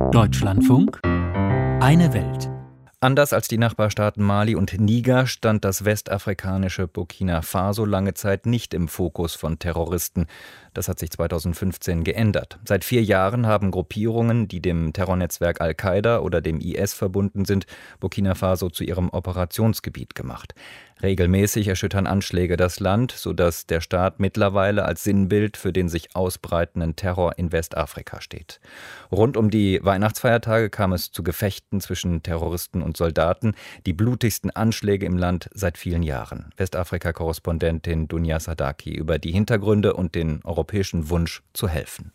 Deutschlandfunk, eine Welt. Anders als die Nachbarstaaten Mali und Niger stand das westafrikanische Burkina Faso lange Zeit nicht im Fokus von Terroristen. Das hat sich 2015 geändert. Seit 4 Jahren haben Gruppierungen, die dem Terrornetzwerk Al-Qaida oder dem IS verbunden sind, Burkina Faso zu ihrem Operationsgebiet gemacht. Regelmäßig erschüttern Anschläge das Land, sodass der Staat mittlerweile als Sinnbild für den sich ausbreitenden Terror in Westafrika steht. Rund um die Weihnachtsfeiertage kam es zu Gefechten zwischen Terroristen und Soldaten, die blutigsten Anschläge im Land seit vielen Jahren. Westafrika-Korrespondentin Dunia Sadaki über die Hintergründe und den europäischen Wunsch zu helfen.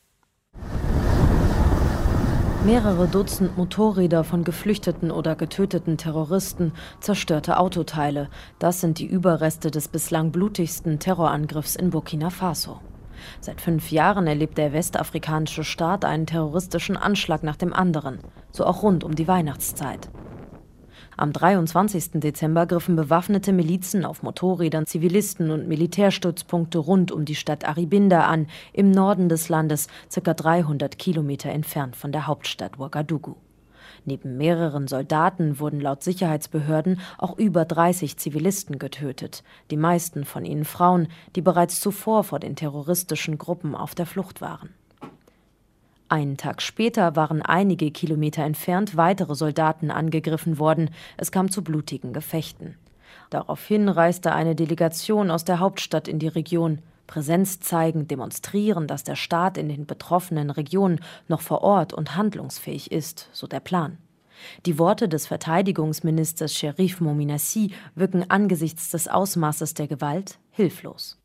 Mehrere Dutzend Motorräder von geflüchteten oder getöteten Terroristen, zerstörte Autoteile. Das sind die Überreste des bislang blutigsten Terrorangriffs in Burkina Faso. Seit 5 Jahren erlebt der westafrikanische Staat einen terroristischen Anschlag nach dem anderen, so auch rund um die Weihnachtszeit. Am 23. Dezember griffen bewaffnete Milizen auf Motorrädern Zivilisten und Militärstützpunkte rund um die Stadt Aribinda an, im Norden des Landes, ca. 300 Kilometer entfernt von der Hauptstadt Ouagadougou. Neben mehreren Soldaten wurden laut Sicherheitsbehörden auch über 30 Zivilisten getötet, die meisten von ihnen Frauen, die bereits zuvor vor den terroristischen Gruppen auf der Flucht waren. Einen Tag später waren einige Kilometer entfernt weitere Soldaten angegriffen worden. Es kam zu blutigen Gefechten. Daraufhin reiste eine Delegation aus der Hauptstadt in die Region. Präsenz zeigen, demonstrieren, dass der Staat in den betroffenen Regionen noch vor Ort und handlungsfähig ist, so der Plan. Die Worte des Verteidigungsministers Cherif Mominassi wirken angesichts des Ausmaßes der Gewalt hilflos.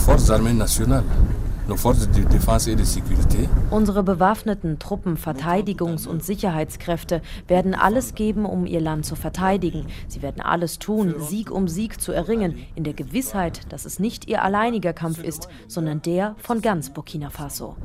Unsere bewaffneten Truppen, Verteidigungs- und Sicherheitskräfte werden alles geben, um ihr Land zu verteidigen. Sie werden alles tun, Sieg um Sieg zu erringen, in der Gewissheit, dass es nicht ihr alleiniger Kampf ist, sondern der von ganz Burkina Faso.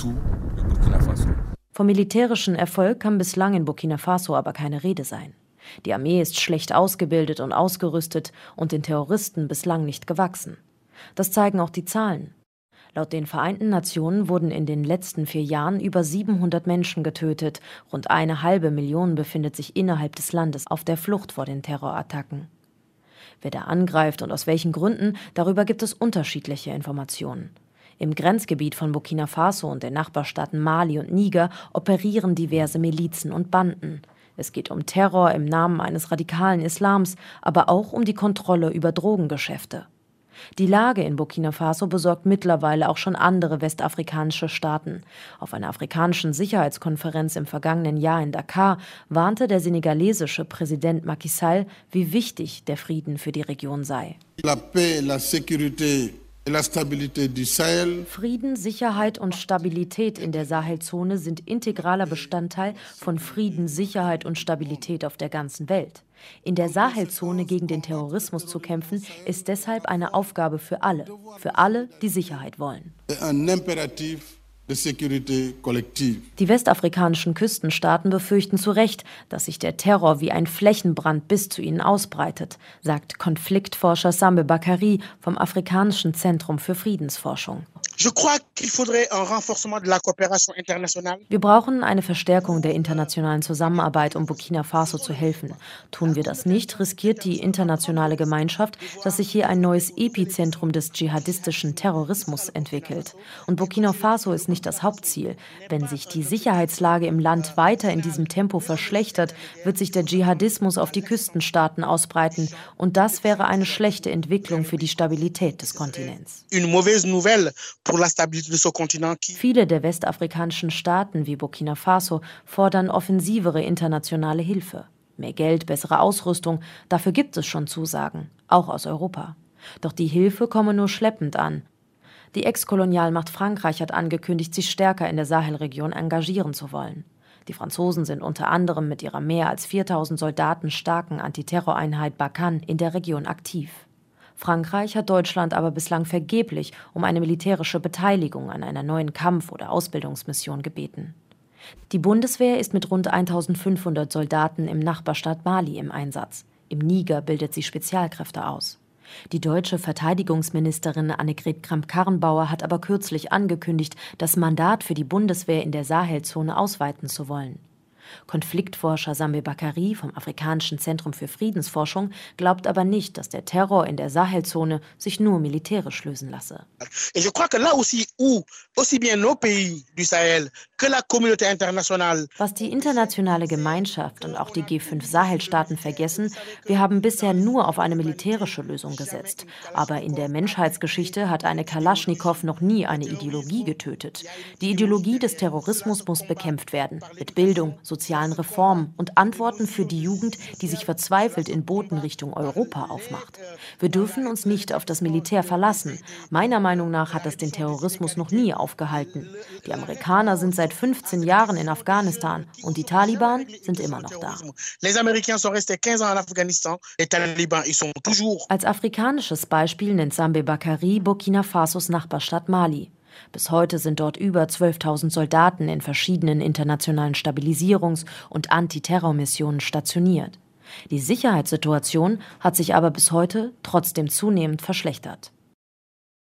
Vom militärischen Erfolg kann bislang in Burkina Faso aber keine Rede sein. Die Armee ist schlecht ausgebildet und ausgerüstet und den Terroristen bislang nicht gewachsen. Das zeigen auch die Zahlen. Laut den Vereinten Nationen wurden in den letzten 4 Jahren über 700 Menschen getötet. Rund 500.000 befindet sich innerhalb des Landes auf der Flucht vor den Terrorattacken. Wer da angreift und aus welchen Gründen, darüber gibt es unterschiedliche Informationen. Im Grenzgebiet von Burkina Faso und den Nachbarstaaten Mali und Niger operieren diverse Milizen und Banden. Es geht um Terror im Namen eines radikalen Islams, aber auch um die Kontrolle über Drogengeschäfte. Die Lage in Burkina Faso besorgt mittlerweile auch schon andere westafrikanische Staaten. Auf einer afrikanischen Sicherheitskonferenz im vergangenen Jahr in Dakar warnte der senegalesische Präsident Macky Sall, wie wichtig der Frieden für die Region sei. Frieden, Sicherheit und Stabilität in der Sahelzone sind integraler Bestandteil von Frieden, Sicherheit und Stabilität auf der ganzen Welt. In der Sahelzone gegen den Terrorismus zu kämpfen, ist deshalb eine Aufgabe für alle, die Sicherheit wollen. Die westafrikanischen Küstenstaaten befürchten zu Recht, dass sich der Terror wie ein Flächenbrand bis zu ihnen ausbreitet, sagt Konfliktforscher Sambe Bakary vom Afrikanischen Zentrum für Friedensforschung. Wir brauchen eine Verstärkung der internationalen Zusammenarbeit, um Burkina Faso zu helfen. Tun wir das nicht, riskiert die internationale Gemeinschaft, dass sich hier ein neues Epizentrum des dschihadistischen Terrorismus entwickelt. Und Burkina Faso ist nicht das Hauptziel. Wenn sich die Sicherheitslage im Land weiter in diesem Tempo verschlechtert, wird sich der Dschihadismus auf die Küstenstaaten ausbreiten. Und das wäre eine schlechte Entwicklung für die Stabilität des Kontinents. Viele der westafrikanischen Staaten wie Burkina Faso fordern offensivere internationale Hilfe. Mehr Geld, bessere Ausrüstung, dafür gibt es schon Zusagen, auch aus Europa. Doch die Hilfe komme nur schleppend an. Die Ex-Kolonialmacht Frankreich hat angekündigt, sich stärker in der Sahelregion engagieren zu wollen. Die Franzosen sind unter anderem mit ihrer mehr als 4.000 Soldaten starken Antiterroreinheit Barkhane in der Region aktiv. Frankreich hat Deutschland aber bislang vergeblich um eine militärische Beteiligung an einer neuen Kampf- oder Ausbildungsmission gebeten. Die Bundeswehr ist mit rund 1.500 Soldaten im Nachbarstaat Mali im Einsatz. Im Niger bildet sie Spezialkräfte aus. Die deutsche Verteidigungsministerin Annegret Kramp-Karrenbauer hat aber kürzlich angekündigt, das Mandat für die Bundeswehr in der Sahelzone ausweiten zu wollen. Konfliktforscher Sambe Bakary vom Afrikanischen Zentrum für Friedensforschung glaubt aber nicht, dass der Terror in der Sahelzone sich nur militärisch lösen lasse. Was die internationale Gemeinschaft und auch die G5-Sahelstaaten vergessen, wir haben bisher nur auf eine militärische Lösung gesetzt. Aber in der Menschheitsgeschichte hat eine Kalaschnikow noch nie eine Ideologie getötet. Die Ideologie des Terrorismus muss bekämpft werden, mit Bildung, sozialen Reformen und Antworten für die Jugend, die sich verzweifelt in Booten Richtung Europa aufmacht. Wir dürfen uns nicht auf das Militär verlassen. Meiner Meinung nach hat es den Terrorismus noch nie aufgehalten. Die Amerikaner sind seit 15 Jahren in Afghanistan und die Taliban sind immer noch da. Als afrikanisches Beispiel nennt Sambe Bakary Burkina Fasos Nachbarstadt Mali. Bis heute sind dort über 12.000 Soldaten in verschiedenen internationalen Stabilisierungs- und Antiterrormissionen stationiert. Die Sicherheitssituation hat sich aber bis heute trotzdem zunehmend verschlechtert.